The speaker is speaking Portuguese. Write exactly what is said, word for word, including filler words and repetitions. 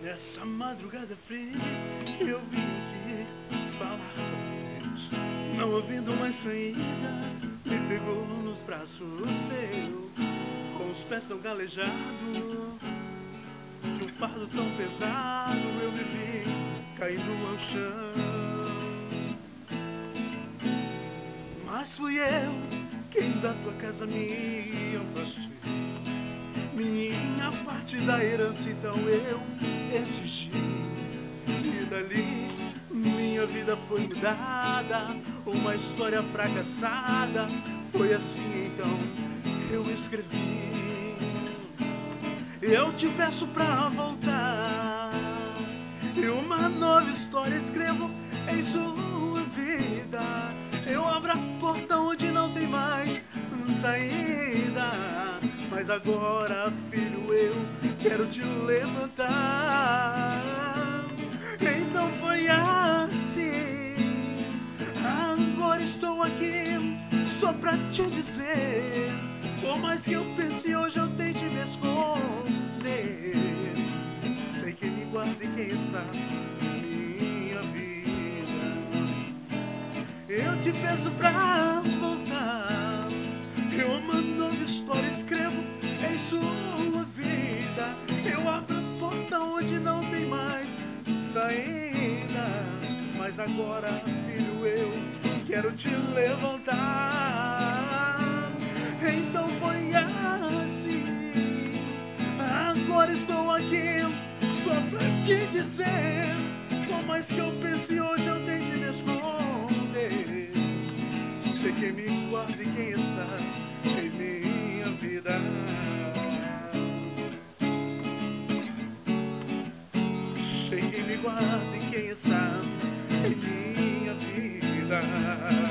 Nessa madrugada fria eu vim aqui falar com Deus. Não ouvindo mais saída, me pegou nos braços seu, com os pés tão calejados, de um fardo tão pesado eu me vi caindo ao chão. Mas fui eu quem da tua casa me afastei, minha parte da herança então eu exigi, e dali minha vida foi mudada, uma história fracassada. Foi assim então eu escrevi. Eu te peço pra voltar, e uma nova história escrevo em sua vida. Eu abro a porta onde não tem mais saída, mas agora, filho, eu quero te levantar. Então foi assim, agora estou aqui só pra te dizer, por mais que eu pense hoje eu tente me esconder, sei quem me guarda e quem está em minha vida. Eu te peço pra voltar, eu uma nova história escrevo em sua vida. Eu abro a porta onde não tem mais saída, mas agora, filho, eu quero te levantar. Então foi assim, agora estou aqui só pra te dizer, por mais que eu pense hoje eu tente me esconder, sei quem me guarda e quem está em minha vida. Sei quem me guarda e quem está em minha vida.